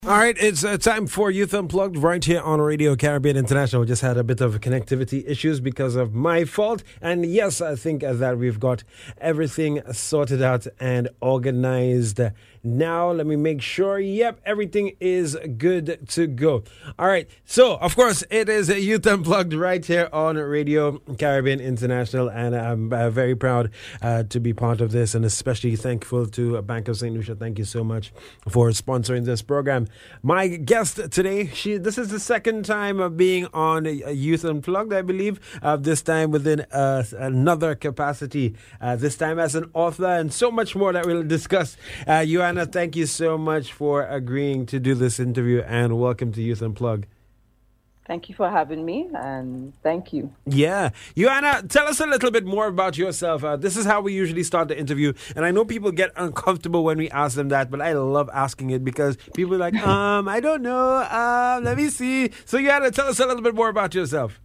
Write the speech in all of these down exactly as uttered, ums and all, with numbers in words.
All right, it's uh, time for Youth Unplugged right here on Radio Caribbean International. We just had a bit of connectivity issues because of my fault. And yes, I think uh, that we've got everything sorted out and organized. Now, let me make sure. Yep, everything is good to go. All right, so, of course, it is Youth Unplugged right here on Radio Caribbean International. And I'm uh, very proud uh, to be part of this and especially thankful to Bank of Saint Lucia. Thank you so much for sponsoring this program. My guest today, she this is the second time of being on Youth Unplugged, I believe, uh, this time within uh, another capacity, uh, this time as an author and so much more that we'll discuss. Uh, Joanna, thank you so much for agreeing to do this interview and welcome to Youth Unplugged. Thank you for having me, and thank you. Yeah. Joanna, tell us a little bit more about yourself. Uh, this is how we usually start the interview, and I know people get uncomfortable when we ask them that, but I love asking it because people are like, um, I don't know, um, let me see. So, Joanna, tell us a little bit more about yourself.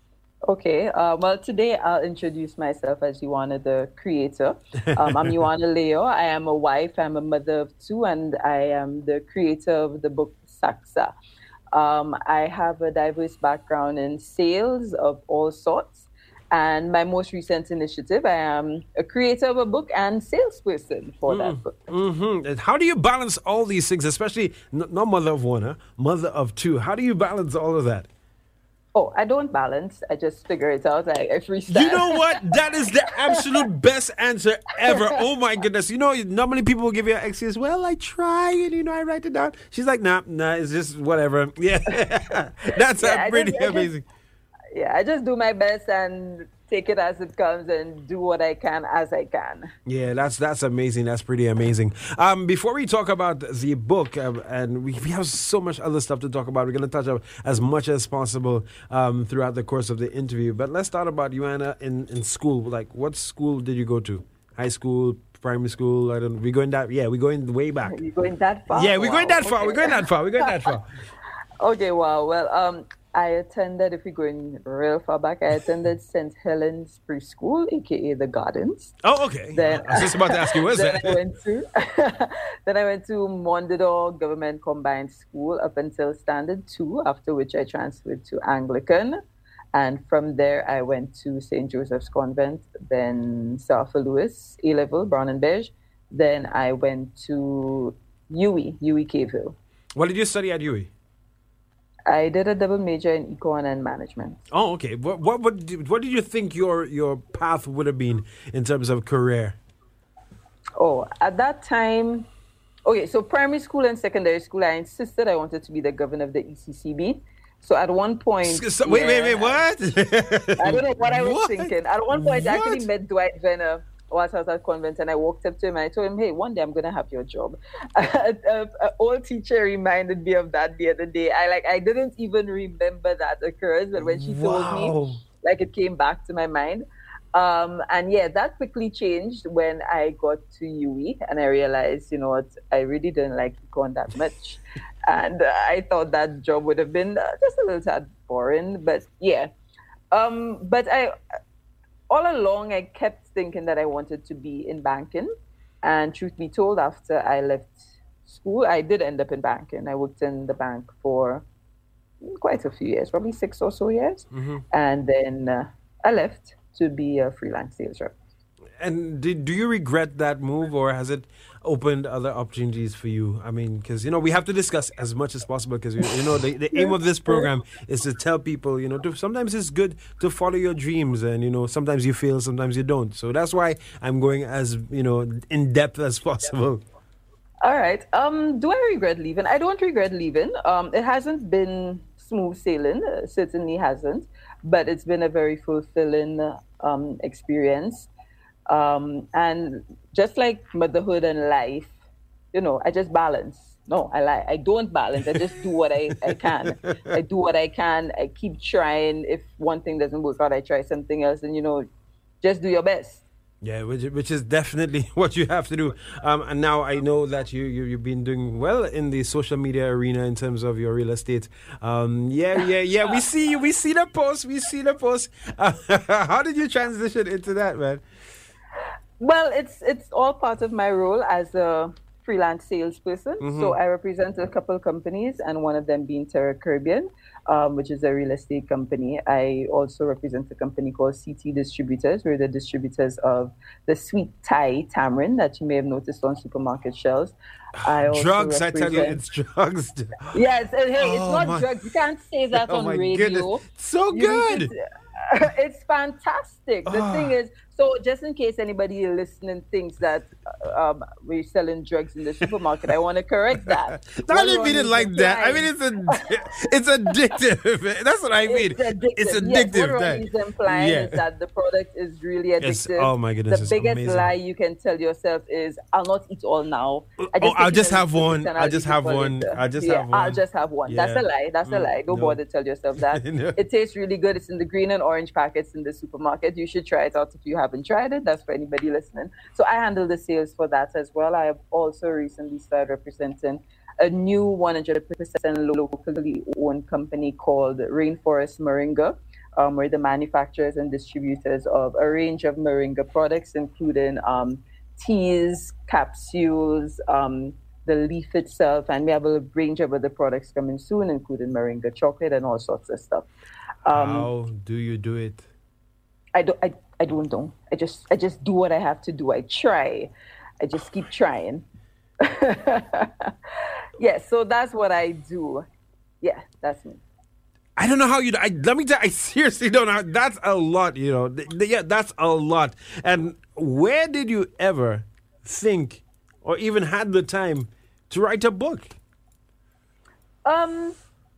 Okay, uh, well, today I'll introduce myself as Joanna, the creator. Um, I'm Joanna Leo. I am a wife, I'm a mother of two, and I am the creator of the book Saxa. Um, I have a diverse background in sales of all sorts. And my most recent initiative, I am a creator of a book and salesperson for mm, that book. Mm-hmm. And how do you balance all these things, especially n- not mother of one, huh? Mother of two? How do you balance all of that? Oh, I don't balance. I just figure it out. I, I freestyle. You know what? That is the absolute best answer ever. Oh, my goodness. You know, normally people will give you an excuse. Well, I try and, you know, I write it down. She's like, nah, nah, it's just whatever. Yeah. That's yeah, pretty just, amazing. Just, yeah, I just do my best and take it as it comes and do what I can as I can. Yeah, that's that's amazing. That's pretty amazing. Um, before we talk about the book, um, and we, we have so much other stuff to talk about, we're going to touch on as much as possible um, throughout the course of the interview. But let's start about Joanna in, in school. Like, what school did you go to? High school, primary school? I don't. We going that? Yeah, we're going way back. You're going that far? Yeah, we're wow. going that far. Okay. We're going that far. We're going that far. Okay. Wow. Well, um. I attended, if we're going real far back, I attended Saint Helens Preschool, a k a The Gardens. Oh, okay. Then, I was just about to ask you, where's then that? I went to, then I went to Mondador Government Combined School up until Standard two, after which I transferred to Anglican. And from there, I went to Saint Joseph's Convent, then Sarfa Lewis, A-Level, Brown and Beige. Then I went to U W I, U W I K-ville. What did you study at U W I? I did a double major in econ and management. Oh, okay. What what what did, what did you think your your path would have been in terms of career? Oh, at that time, okay, so primary school and secondary school, I insisted I wanted to be the governor of the E C C B. So at one point... So, wait, yeah, wait, wait, what? I don't know what I was what? thinking. At one point, what? I actually met Dwight Venner whilst I was at convent, and I walked up to him and I told him, hey, one day I'm going to have your job. An old teacher reminded me of that the other day. I like I didn't even remember that occurred, but when she told wow. me, like it came back to my mind. Um, and yeah, that quickly changed when I got to U W I and I realized, you know what, I really didn't like econ that much. And uh, I thought that job would have been uh, just a little tad boring, but yeah. Um, but I... All along, I kept thinking that I wanted to be in banking. And truth be told, after I left school, I did end up in banking. I worked in the bank for quite a few years, probably six or so years. Mm-hmm. And then uh, I left to be a freelance sales rep. And did, do you regret that move, or has it opened other opportunities for you? I mean, because, you know, we have to discuss as much as possible because, you, you know, the, the aim of this program is to tell people, you know, to, sometimes it's good to follow your dreams and, you know, sometimes you fail, sometimes you don't. So that's why I'm going as, you know, in depth as possible. All right. Um, do I regret leaving? I don't regret leaving. Um, it hasn't been smooth sailing, uh, certainly hasn't, but it's been a very fulfilling um, experience. Um, and just like motherhood and life, you know, I just balance. No, I lie. I don't balance. I just do what I, I can. I do what I can. I keep trying. If one thing doesn't work out, I try something else. And, you know, just do your best. Yeah, which which is definitely what you have to do. Um, and now I know that you, you, you've been doing well in the social media arena in terms of your real estate. Um, yeah, yeah, yeah. We see you. We see the post. We see the post. Uh, how did you transition into that, man? Well, it's it's all part of my role as a freelance salesperson. Mm-hmm. So I represent a couple companies, and one of them being Terra Caribbean, um, which is a real estate company. I also represent a company called C T Distributors. We're the distributors of the sweet Thai tamarind that you may have noticed on supermarket shelves. I also Drugs, I tell you, represent- it's drugs. Yes, and hey, it's Oh, not my- drugs. You can't say that Oh on my radio. goodness. So You good. need to- it's fantastic. The Ah. thing is, so just in case anybody listening thinks that uh, um, we're selling drugs in the supermarket, I want to correct that. Not What even one it is like that. I implying- mean, it's a, it's addictive. That's what I mean. It's addictive. It's Yes, addictive. what that- Ronnie's implying yeah. is that the product is really It's- addictive. oh my goodness, The it's biggest amazing. lie you can tell yourself is, "I'll not eat all now. I Oh, take I'll it just in have little one. bits and I'll just eat it have for one. later." I'll just yeah, have one. I'll just have one. That's Yeah. a lie. That's a Mm, lie. Don't no. bother tell yourself that. No. It tastes really good. It's in the green and orange packets in the supermarket. You should try it out if you haven't tried it. That's for anybody listening. So I handle the sales for that as well. I have also recently started representing a new one hundred percent locally owned company called Rainforest Moringa. Um, we're the manufacturers and distributors of a range of moringa products, including um, teas, capsules, um, the leaf itself, and we have a range of other products coming soon, including moringa chocolate and all sorts of stuff. Um, How do you do it? I don't. I, I don't know. I just. I just do what I have to do. I try. I just keep trying. Yeah. So that's what I do. Yeah, that's me. I don't know how you. I let me tell. I seriously don't know. That's a lot. You know. Th- th- yeah, that's a lot. And where did you ever think, or even had the time, to write a book? Um.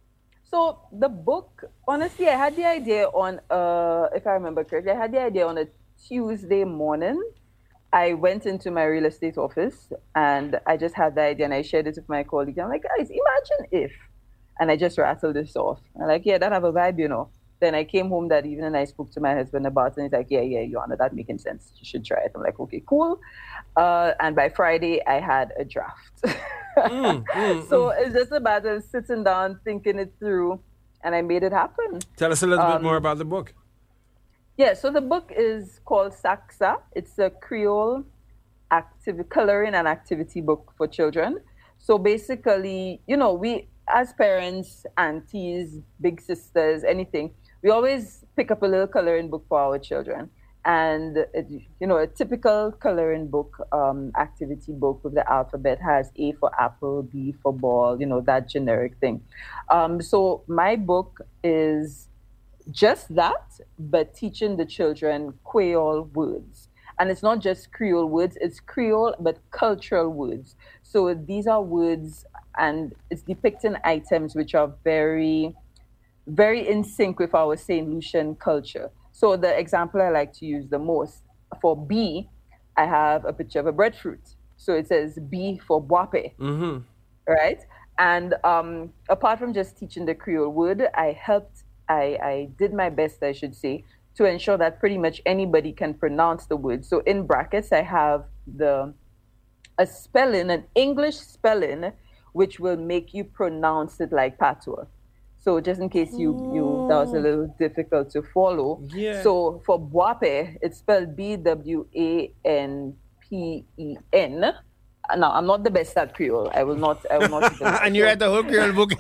So the book, honestly, I had the idea on. Uh, if I remember correctly, I had the idea on a Tuesday morning. I went into my real estate office and I just had the idea and I shared it with my colleagues. I'm like, guys, imagine if. And I just rattled this off. I'm like, yeah, that have a vibe, you know. Then I came home that evening and I spoke to my husband about it. And he's like, yeah, yeah, Joanna, that making sense. You should try it. I'm like, okay, cool. Uh, and by Friday, I had a draft. Mm, mm, so mm. it's just a matter of sitting down, thinking it through, and I made it happen. Tell us a little bit Um, more about the book. Yeah, so the book is called Saksa. It's a Creole active coloring and activity book for children. So basically, you know, we as parents, aunties, big sisters, anything, we always pick up a little coloring book for our children. And, it, you know, a typical coloring book, um, activity book with the alphabet has A for apple, B for ball, you know, that generic thing. Um, so my book is just that, but teaching the children Creole words. And it's not just Creole words, it's Creole, but cultural words. So these are words and it's depicting items which are very, very in sync with our Saint Lucian culture. So the example I like to use the most, for B, I have a picture of a breadfruit. So it says B for boape, Mm-hmm. right? And um, apart from just teaching the Creole word, I helped, I, I did my best, I should say, to ensure that pretty much anybody can pronounce the word. So in brackets, I have the a spelling, an English spelling, which will make you pronounce it like patois. So just in case you, you that was a little difficult to follow. Yeah. So for boape, it's spelled B W A N P E N. Now I'm not the best at Creole. I will not. I will not. even- And you read the whole Creole book.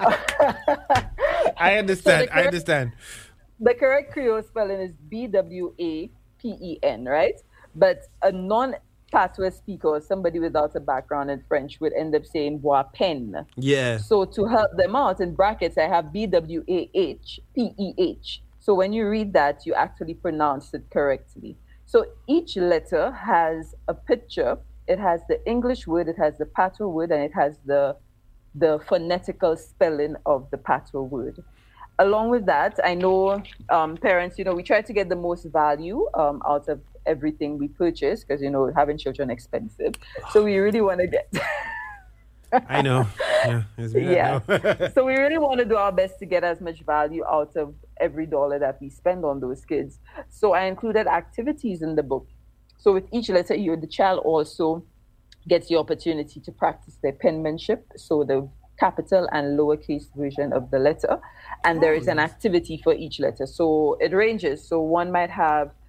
I understand. I understand. The correct Creole spelling is B W A P E N, right? But a non-patois speaker or somebody without a background in French would end up saying bois pen. Yeah. So to help them out, in brackets, I have B W A H P E H. So when you read that, you actually pronounce it correctly. So each letter has a picture. It has the English word, it has the patois word, and it has the the phonetical spelling of the patois word. Along with that, I know um, parents, you know, we try to get the most value um, out of everything we purchase because, you know, having children expensive. So we really want to get... I know. Yeah. It's me, I Yeah. know. So we really want to do our best to get as much value out of every dollar that we spend on those kids. So I included activities in the book. So with each letter, you, the child also gets the opportunity to practice their penmanship. So the capital and lowercase version of the letter. And there is an activity for each letter. So it ranges. So one might have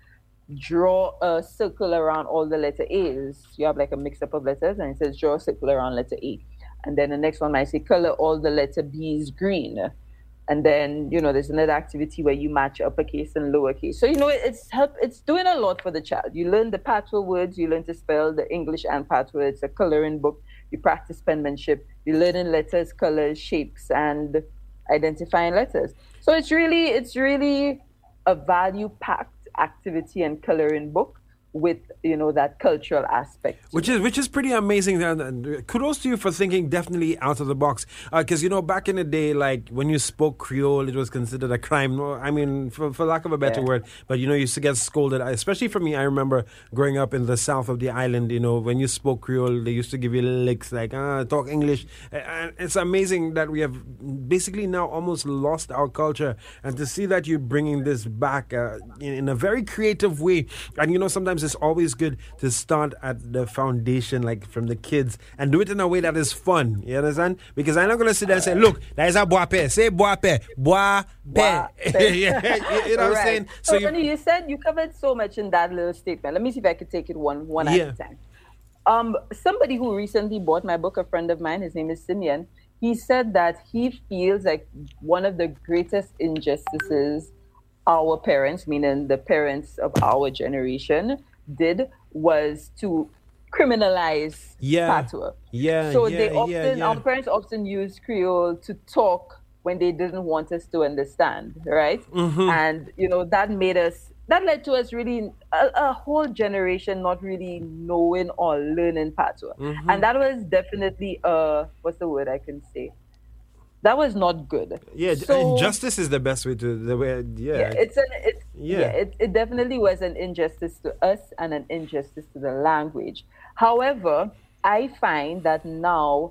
draw a circle around all the letter A's. You have like a mix up of letters, and it says draw a circle around letter A. And then the next one might say color all the letter B's green. And then, you know, there's another activity where you match uppercase and lowercase. So, you know, it's help, it's doing a lot for the child. You learn the patois words, you learn to spell the English and patois. It's a coloring book. You practice penmanship. You learn in letters, colors, shapes, and identifying letters. So it's really, it's really a value-packed activity and coloring book with, you know, that cultural aspect, which is which is pretty amazing. And kudos to you for thinking definitely out of the box. Because uh, you know, back in the day, like when you spoke Creole, it was considered a crime. I mean, for, for lack of a better yeah. word, but you know, you used to get scolded. Especially for me, I remember growing up in the south of the island. You know, when you spoke Creole, they used to give you licks like, ah, talk English. And it's amazing that we have basically now almost lost our culture, and to see that you're bringing this back uh, in, in a very creative way. And you know, sometimes it's always good to start at the foundation, like from the kids, and do it in a way that is fun. You understand? Because I'm not going to sit there and say, look, that is a boape. Say boape. Boape. Yeah, you know what I'm right. saying? So, so you, funny, you said you covered so much in that little statement. Let me see if I could take it one, one yeah. at a time. Um, somebody who recently bought my book, a friend of mine, his name is Simeon, he said that he feels like one of the greatest injustices our parents, meaning the parents of our generation, did was to criminalize yeah. patois. Yeah, so yeah, they often, yeah, yeah. our parents often used Creole to talk when they didn't want us to understand, right? Mm-hmm. And you know that made us, that led to us really a, a whole generation not really knowing or learning patois, mm-hmm. and that was definitely uh, what's the word I can say? That was not good. Yeah, so, injustice is the best way to the way. Yeah, yeah it's an it's, yeah, yeah it, it definitely was an injustice to us and an injustice to the language. However, I find that now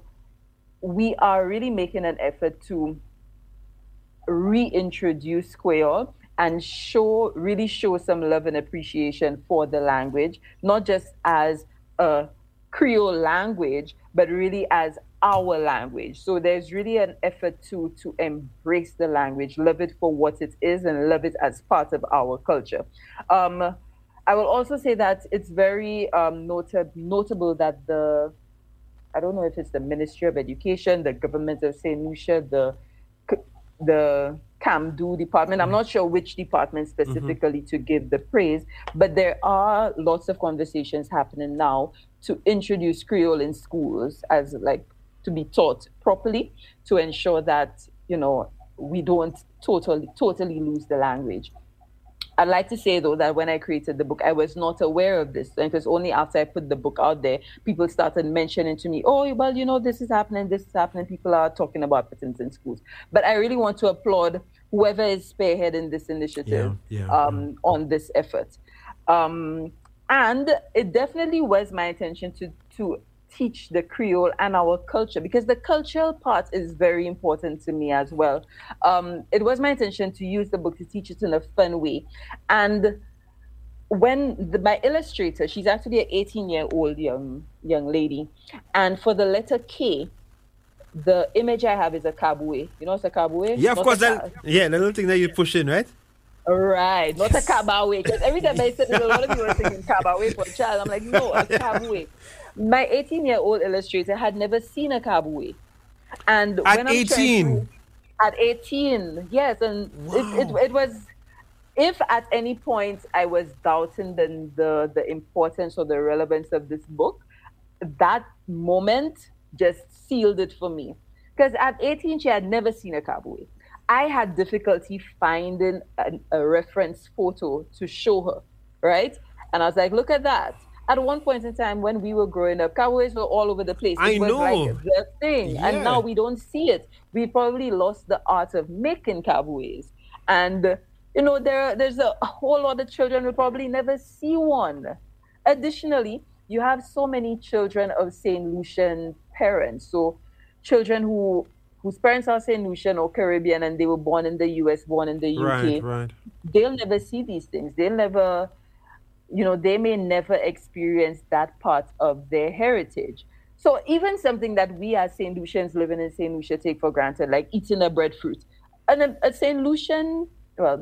we are really making an effort to reintroduce Creole and show really show some love and appreciation for the language, not just as a Creole language, but really as our language. So there's really an effort to to embrace the language, love it for what it is, and love it as part of our culture. Um, I will also say that it's very um, nota- notable that the, I don't know if it's the Ministry of Education, the government of Saint Lucia, the the CAMDU department, I'm not sure which department specifically mm-hmm. to give the praise, but there are lots of conversations happening now to introduce Creole in schools as like to be taught properly, to ensure that, you know, we don't totally totally lose the language. I'd like to say, though, that when I created the book, I was not aware of this. And it was only after I put the book out there, people started mentioning to me, oh, well, you know, this is happening, this is happening. People are talking about patents in schools. But I really want to applaud whoever is spearheading this initiative yeah, yeah, um, yeah. on this effort. Um, and it definitely was my intention to to teach the Creole and our culture, because the cultural part is very important to me as well. Um, it was my intention to use the book to teach it in a fun way. And when the, my illustrator, she's actually an eighteen-year-old young young lady, and for the letter K, the image I have is a kaboué. You know what's a kaboué? Yeah, of Not course. Ka- That, yeah, the little thing that you push in, right? Right, not a kaboué. Because every time I said, there's a lot of people are thinking kaboué for a child. I'm like, no, a kaboué. My eighteen-year-old illustrator had never seen a kaboué. And at when I'm eighteen? To, at eighteen, yes. And wow. it, it, it was, if at any point I was doubting the, the, the importance or the relevance of this book, that moment just sealed it for me. Because at eighteen, she had never seen a kaboué. I had difficulty finding a, a reference photo to show her, right? And I was like, look at that. At one point in time when we were growing up, kaboués were all over the place. It I was know. like the thing. Yeah. And now we don't see it. We probably lost the art of making kaboués. And, you know, there there's a whole lot of children who probably never see one. Additionally, you have so many children of Saint Lucian parents. So children who whose parents are Saint Lucian or Caribbean and they were born in the U S, born in the U K. Right, right. They'll never see these things. They'll never... you know, they may never experience that part of their heritage. So even something that we as Saint Lucians living in Saint Lucia take for granted, like eating a breadfruit. And a, a Saint Lucian, well,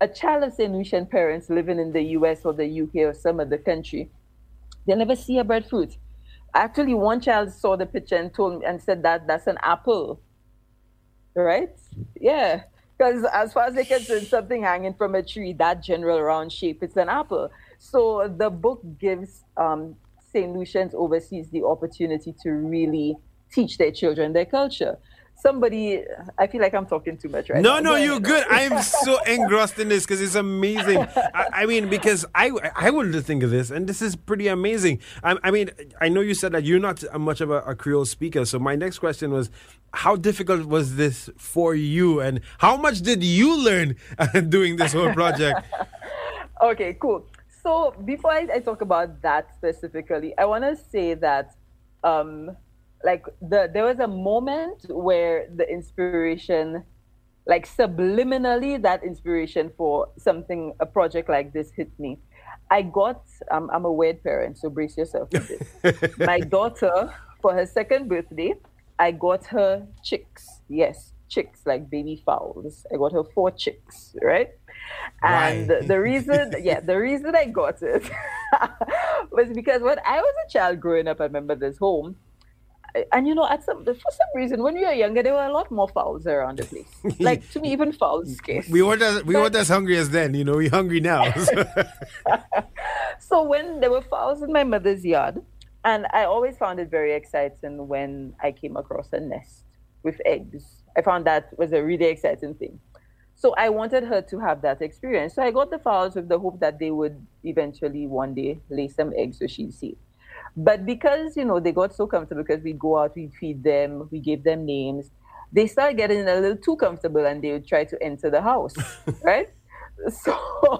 a child of Saint Lucian parents living in the U S or the U K or some other country, they'll never see a breadfruit. Actually, one child saw the picture and told me and said that that's an apple, right? Yeah, because as far as they can see something hanging from a tree, that general round shape, it's an apple. So the book gives um, Saint Lucians overseas the opportunity to really teach their children their culture. Somebody, I feel like I'm talking too much right no, now. No, no, you're good. I'm so engrossed in this because it's amazing. I, I mean, because I I wanted to think of this, and this is pretty amazing. I, I mean, I know you said that you're not a much of a, a Creole speaker, so my next question was, how difficult was this for you, and how much did you learn doing this whole project? Okay, cool. So before I, I talk about that specifically, I want to say that um, like the there was a moment where the inspiration, like subliminally, that inspiration for something, a project like this hit me. I got, um, I'm a weird parent, so brace yourself for this. My daughter, for her second birthday, I got her chicks. Yes, chicks, like baby fowls. I got her four chicks, right? And Why? the reason, yeah, the reason I got it was because when I was a child growing up, I remember this home. And you know, at some for some reason, when we were younger, there were a lot more fowls around the place. Like to me, even fowls scarce. We weren't as we but, weren't as hungry as then. You know, we're hungry now. So when there were fowls in my mother's yard, and I always found it very exciting when I came across a nest with eggs. I found that was a really exciting thing. So I wanted her to have that experience. So I got the fowls with the hope that they would eventually one day lay some eggs so she'd see. But because, you know, they got so comfortable because we go out, we feed them, we gave them names, they started getting a little too comfortable and they would try to enter the house, right? So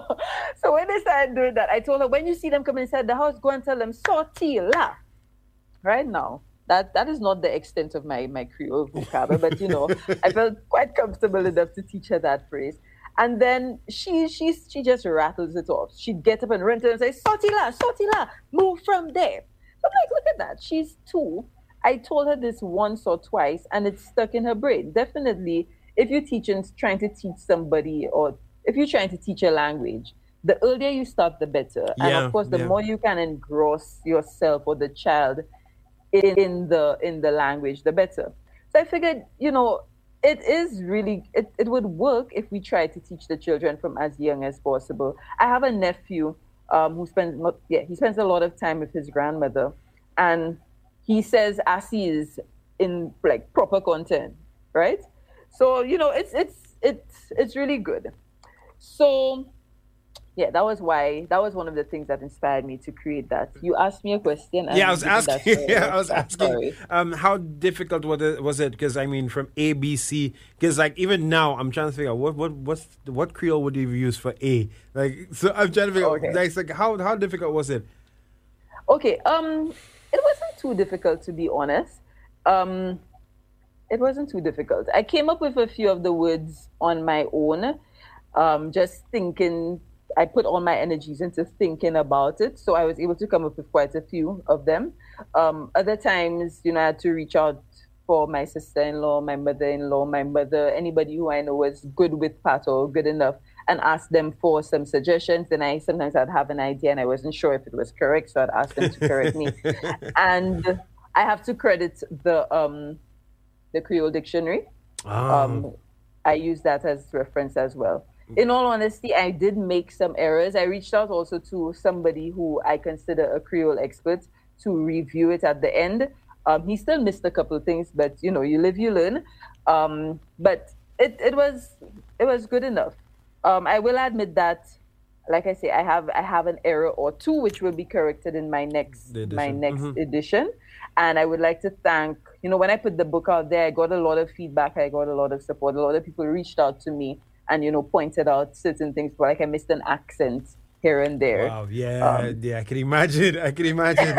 so when they started doing that, I told her, when you see them come inside the house, go and tell them, sorti la. Right now, that, that is not the extent of my, my Creole vocabulary, but, you know, I felt quite comfortable enough to teach her that phrase. And then she she, she just rattles it off. She'd get up and run to her and say, sorti la, sorti la, move from there. I'm like, look at that. She's two. I told her this once or twice, and it's stuck in her brain. Definitely, if you're teaching, trying to teach somebody, or if you're trying to teach a language, the earlier you start, the better. Yeah, and of course, the yeah. more you can engross yourself or the child in, in the in the language, the better. So I figured, you know, it is really, it, it would work if we try to teach the children from as young as possible. I have a nephew Um, who spends yeah he spends a lot of time with his grandmother, and he says assis in like proper content, right? So you know it's it's it's it's really good. So yeah, that was why that was one of the things that inspired me to create that. You asked me a question. Yeah, I was asking. Yeah, I was asking. Um, how difficult was it? Was it? Because I mean, from A, B, C. Because like even now, I'm trying to figure out what what what's what Creole would you use for A? Like, so I'm trying to figure okay. out. Like, like how how difficult was it? Okay. Um, it wasn't too difficult, to be honest. Um, it wasn't too difficult. I came up with a few of the words on my own. Um, just thinking. I put all my energies into thinking about it. So I was able to come up with quite a few of them. Um, other times, you know, I had to reach out for my sister-in-law, my mother-in-law, my mother, anybody who I know was good with Pat or good enough, and ask them for some suggestions. And I sometimes I'd have an idea and I wasn't sure if it was correct. So I'd ask them to correct me. And I have to credit the um, the Creole Dictionary. Oh. Um, I use that as reference as well. In all honesty, I did make some errors. I reached out also to somebody who I consider a Creole expert to review it at the end. Um, he still missed a couple of things, but you know, you live, you learn. Um, but it, it was it was good enough. Um, I will admit that, like I say, I have I have an error or two which will be corrected in my next my next mm-hmm. edition. And I would like to thank, you know, when I put the book out there, I got a lot of feedback. I got a lot of support. A lot of people reached out to me and, you know, pointed out certain things, like I missed an accent here and there. Wow, yeah, um, yeah, I can imagine, I can imagine.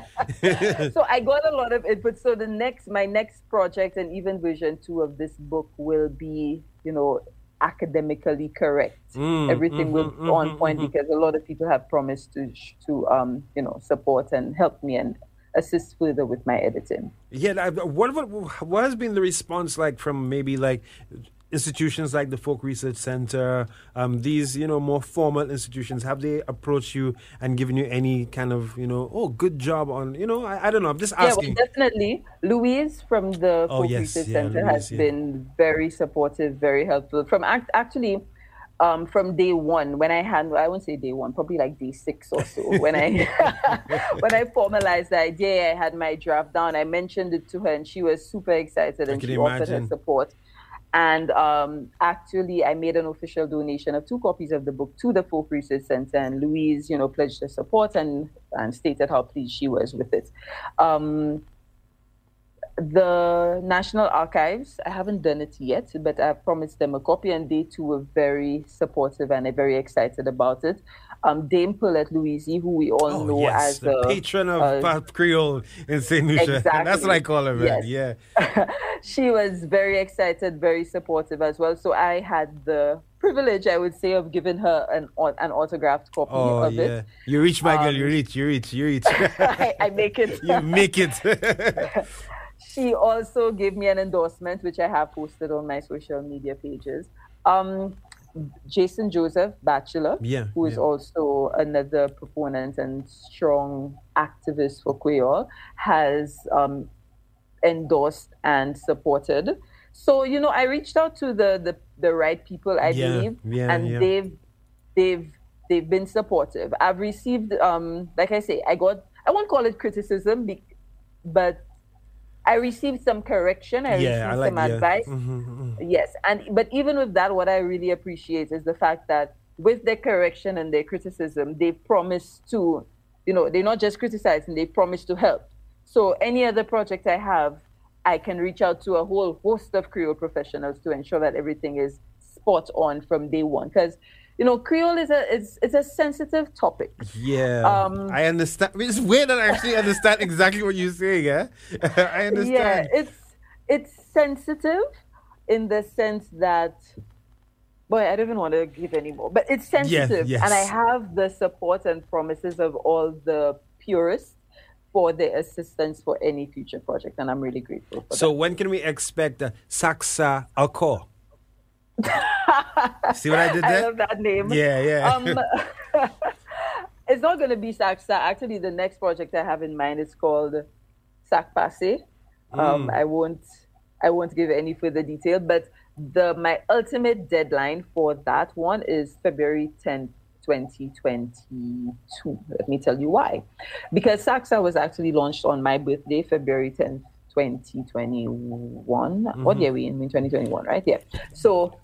So I got a lot of input. So the next, my next project and even version two of this book will be, you know, academically correct. Mm, Everything mm-hmm, will be mm-hmm, on point mm-hmm. because a lot of people have promised to, to um, you know, support and help me and assist further with my editing. Yeah, what, what, what has been the response like from maybe like institutions like the Folk Research Center, um, these, you know, more formal institutions, have they approached you and given you any kind of, you know, oh, good job on, you know, I, I don't know, I'm just asking. Yeah, well, definitely. Louise from the Oh, Folk yes, Research yeah, Center Louise, has yeah. been very supportive, very helpful. From act- actually, um, from day one, when I had, I won't say day one, probably like day six or so, when I when I formalized the idea, I had my draft down, I mentioned it to her, and she was super excited, I and can she offered her imagine. support. And um, actually, I made an official donation of two copies of the book to the Folk Research Center, and Louise, you know, pledged her support and and stated how pleased she was with it. Um, the National Archives, I haven't done it yet, but I promised them a copy, and they too were very supportive and are very excited about it. Um, Dame Paulette Louise, who we all Oh, know yes, as the a, patron of a Pop Creole in Saint Lucia. exactly, That's what I call her, man. yes. Yeah. She was very excited, very supportive as well. So I had the privilege, I would say, of giving her an an autographed copy Oh, of yeah. it. You reach, my girl. Um, You reach, you reach, you reach. I, I make it. You make it. She also gave me an endorsement, which I have posted on my social media pages. Um, Jason Joseph, Bachelor, Yeah, who is yeah. also another proponent and strong activist for Creole, has um, endorsed and supported. So, you know, I reached out to the the, the right people, I Yeah, believe, yeah, and yeah. they've they've they've been supportive. I've received, um, like I say, I got, I won't call it criticism, be- but I received some correction. I Yeah, received I like some yeah. advice. Mhm, mhm. Yes, and but even with that, what I really appreciate is the fact that with their correction and their criticism, they promise to, you know, they're not just criticizing, they promise to help. So any other project I have, I can reach out to a whole host of Creole professionals to ensure that everything is spot on from day one. Because, you know, Creole is a it's, it's a sensitive topic. Yeah, Um, I understand. It's weird that I actually understand exactly what you're saying. Yeah, I Yeah, understand. it's it's sensitive in the sense that, boy, I don't even want to give any more, but it's Yes, sensitive, and I yes. have the support and promises of all the purists for their assistance for any future project, and I'm really grateful for So when can we expect uh, Saxa Alcor? See what I did that. I there? love that name. Yeah, yeah. Um, it's not going to be Saksa. Actually, the next project I have in mind is called Sac Passe. Um, Mm. I won't I won't give any further detail, but the my ultimate deadline for that one is February tenth, twenty twenty-two. Let me tell you why. Because Saxa was actually launched on my birthday, February tenth, twenty twenty-one. What year are we in? In twenty twenty-one, right? Yeah. So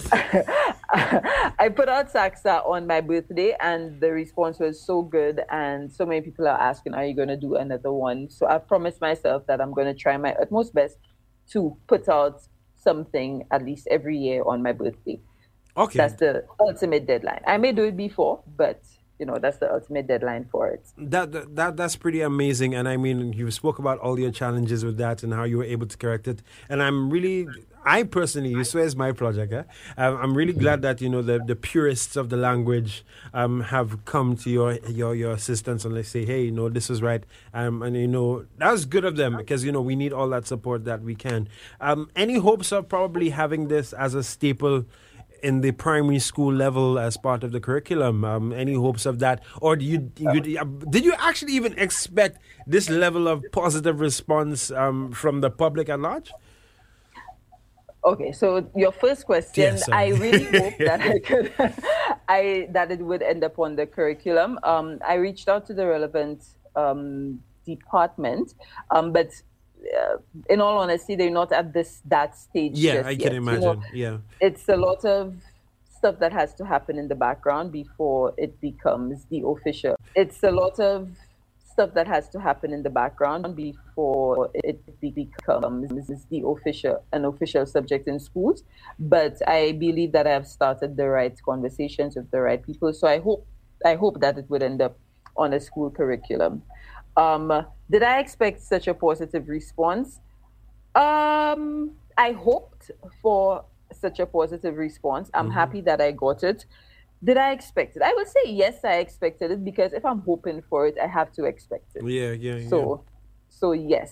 I put out Saxa on my birthday, and the response was so good, and so many people are asking, are you going to do another one? So I've promised myself that I'm going to try my utmost best to put out something at least every year on my birthday. Okay. That's the ultimate deadline. I may do it before, but you know, that's the ultimate deadline for it. That, that that that's pretty amazing, and I mean, you spoke about all your challenges with that and how you were able to correct it. And I'm really, I personally, you swear it's my project. Eh? Um, I'm really glad that you know the, the purists of the language um, have come to your your your assistance and they say, hey, you know, this is right. Um, and you know that's good of them because you know we need all that support that we can. Um, any hopes of probably having this as a staple in the primary school level as part of the curriculum? Um, any hopes of that, or do you, you did you actually even expect this level of positive response um, from the public at large? Okay, so your first question, Yeah, sorry. I really hope that I could, I that it would end up on the curriculum. Um, I reached out to the relevant um, department, um, but uh, in all honesty, they're not at this that stage. Yeah, just I yet. can You imagine. know, Yeah. it's a lot of stuff that has to happen in the background before it becomes the official. It's a lot of stuff that has to happen in the background before it becomes the official an official subject in schools. But I believe that I have started the right conversations with the right people. So I hope I hope that it would end up on a school curriculum. Um, did I expect such a positive response? Um, I hoped for such a positive response. I'm Mhm. happy that I got it. Did I expect it? I would say yes, I expected it because if I'm hoping for it, I have to expect it. Yeah, yeah, yeah. So, so yes.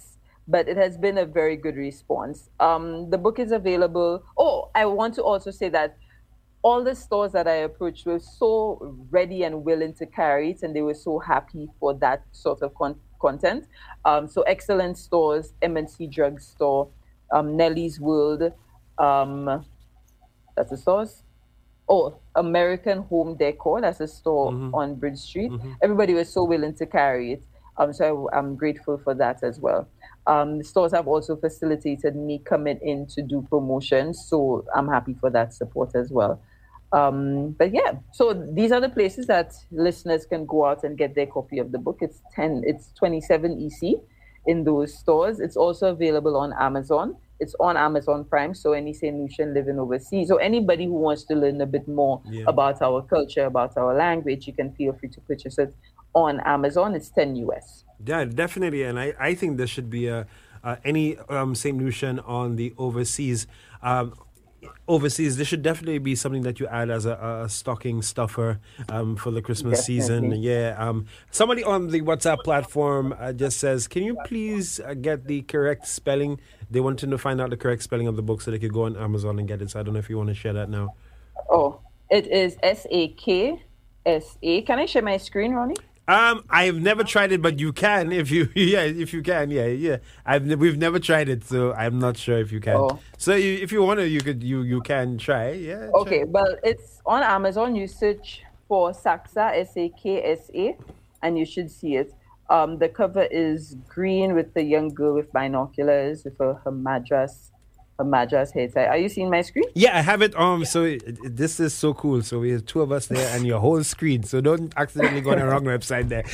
but it has been a very good response. Um, the book is available. Oh, I want to also say that all the stores that I approached were so ready and willing to carry it, and they were so happy for that sort of con- content. Um, so Excellent Stores, M and C Drug Store, um, Nellie's World, um, that's a source. Oh, American Home Decor, that's a store Mm-hmm. on Bridge Street. Mm-hmm. Everybody was so willing to carry it. Um, so I, I'm grateful for that as well. Um, the stores have also facilitated me coming in to do promotions, so I'm happy for that support as well. Um, but yeah, so these are the places that listeners can go out and get their copy of the book. It's ten, it's twenty-seven E C in those stores. It's also available on Amazon. It's on Amazon Prime, so any Saint Lucian living overseas, or anybody who wants to learn a bit more Yeah. about our culture, about our language, you can feel free to purchase it on Amazon. It's ten U S. Yeah, definitely, and I, I think there should be a uh, any um, Saint Lucian on the overseas. Um, overseas, there should definitely be something that you add as a, a stocking stuffer um, for the Christmas season. Definitely. Yeah. Um, somebody on the WhatsApp platform uh, just says, "Can you please uh, get the correct spelling?" They want to know, find out the correct spelling of the book so they could go on Amazon and get it. So I don't know if you want to share that now. Oh, it is S A K S A. Can I share my screen, Ronnie? Um, I've never tried it, but you can if you yeah if you can yeah yeah. I've ne- we've never tried it, so I'm not sure if you can. Oh. So you, if you want to, you could you you can try yeah. try. Okay, well, it's on Amazon. You search for Saksa, S A K S A, and you should see it. Um, the cover is green with the young girl with binoculars with her, her madras, her madras hair tie. Are you seeing my screen? Yeah, I have it. Um, so it, it- this is so cool. So we have two of us there and your whole screen. So don't accidentally go on the wrong website there.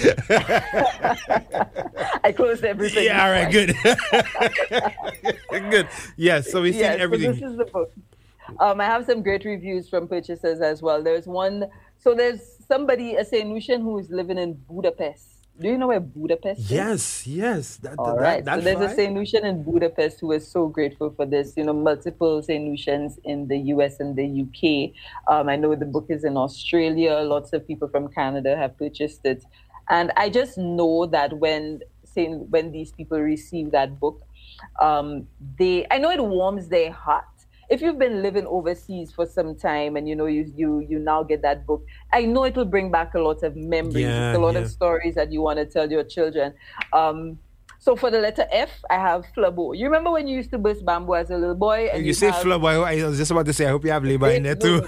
I closed everything. Yeah, all right, before. good, good. Yeah, so we see Yes, everything. so this is the book. Um, I have some great reviews from purchasers as well. There's one, so there's somebody, a Saint Lucian, who is living in Budapest. Do you know where Budapest is? Yes, yes. That, All that, right. that So there's fly? a Saint Lucian in Budapest who is so grateful for this. You know, multiple Saint Lucians in the U S and the U K. Um, I know the book is in Australia. Lots of people from Canada have purchased it, and I just know that when Saint, when these people receive that book, um, they I know it warms their heart. If you've been living overseas for some time and you know you you you now get that book, I know it will bring back a lot of memories. Yeah, It's a lot yeah. of stories that you want to tell your children. Um, so for the letter F, I have Flabo. You remember when you used to burst bamboo as a little boy? And You you'd say have- flub. I I was just about to say, I hope you have labor in there too.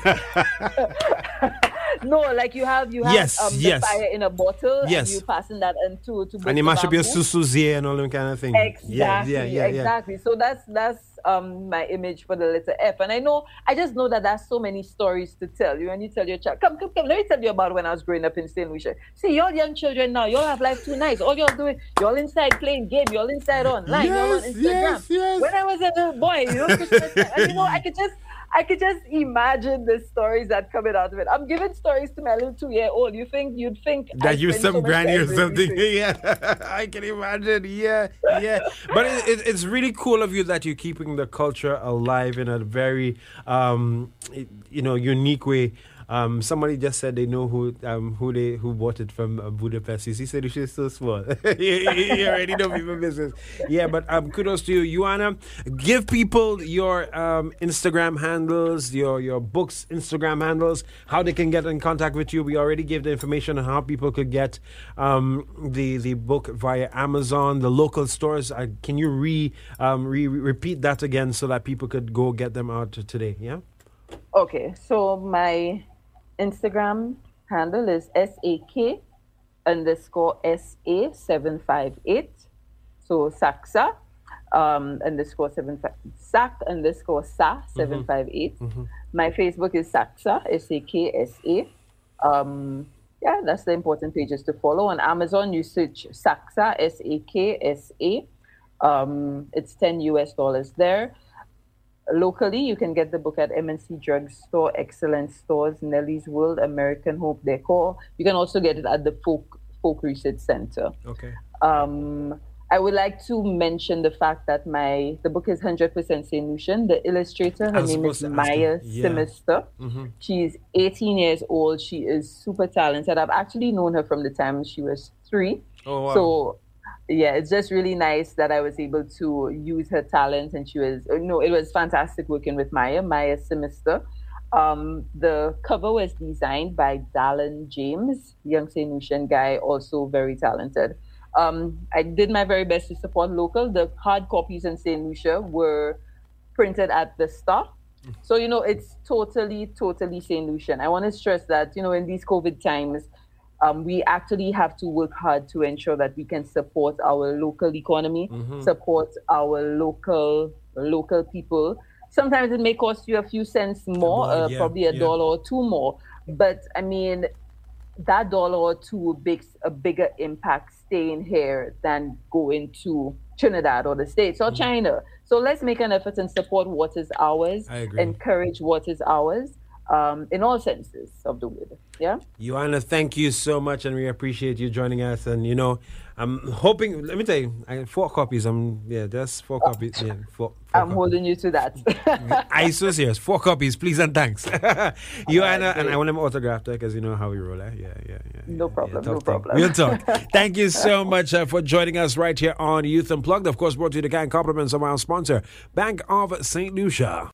No, like you have you have Yes, um, the yes. fire in a bottle Yes. and you passing that into to burst And you the mash up your bamboo. susuzie and all them kind of things. Exactly, Yeah, yeah, yeah, yeah. exactly. So that's that's um my image for the letter F, and I know I just know that there's so many stories to tell you. When you tell your child, come, come, come, let me tell you about when I was growing up in Saint Lucia. See, y'all young children now, y'all have life too nice. All y'all doing, y'all inside playing game, y'all inside online, y'all on Yes, Instagram. yes, yes. When I was a little boy, you know, Christmas time, and you know, I could just. I could just imagine the stories that coming out of it. I'm giving stories to my little two-year-old. You think you'd think I That you're spend some so much granny or time something. reading. Yeah, I can imagine. Yeah, yeah. But it, it, it's really cool of you that you're keeping the culture alive in a very, um, you know, unique way. Um, somebody just said they know who um, who they who bought it from uh, Budapest. He said she's so small. you, you already know people business. Yeah, but um, kudos to you, Ioana. Give people your um, Instagram handles, your your books Instagram handles, how they can get in contact with you. We already gave the information on how people could get um, the the book via Amazon, the local stores. Uh, can you re um, re repeat that again so that people could go get them out today? Yeah. Okay, so my Instagram handle is S A K underscore S A seven five eight. So Saksa um, underscore seven five Sak underscore Sa seven five eight. My Facebook is Saksa S A K S A. Um, yeah, that's the important pages to follow. On Amazon, you search Saksa S A K S A. Um, it's ten U S dollars there. Locally, you can get the book at M and C Drug Store, Excellent Stores, Nellie's World, American Hope Decor. You can also get it at the Folk Folk Research Center. Okay. Um, I would like to mention the fact that my the book is one hundred percent Saint Lucian. The illustrator, her I was name is supposed to ask Maya you. Yeah. Simister. Mm-hmm. She's eighteen years old. She is super talented. I've actually known her from the time she was three. Oh, wow. So yeah, it's just really nice that I was able to use her talent, and she was uh, no, it was fantastic working with Maya, Maya Simister. Um, the cover was designed by Dallin James, young Saint Lucian guy, also very talented. Um, I did my very best to support local. The hard copies in Saint Lucia were printed at the Star. So, you know, it's totally, totally Saint Lucian. I want to stress that, you know, in these COVID times, um, we actually have to work hard to ensure that we can support our local economy, Mm-hmm. support our local local people. Sometimes it may cost you a few cents more, More, uh, yeah, probably a yeah. dollar or two more. But I mean, that dollar or two makes a bigger impact staying here than going to Trinidad or the States or China. So let's make an effort and support what is ours, I agree. encourage what is ours, um, in all senses of the word. Yeah. Joanna, thank you so much, and we appreciate you joining us. And you know, I'm hoping. Let me tell you, I four copies. I'm yeah, just four copies. Yeah, four. four I'm copies. holding you to that. I so serious. Four copies, please and thanks. Joanna, right, and I great. want them autographed because you know how we roll. Eh? Yeah, yeah, yeah. No yeah, problem, yeah, no tough thing. problem. We'll talk. Thank you so much uh, for joining us right here on Youth Unplugged. Of course, brought to you the kind compliments of our sponsor, Bank of Saint Lucia.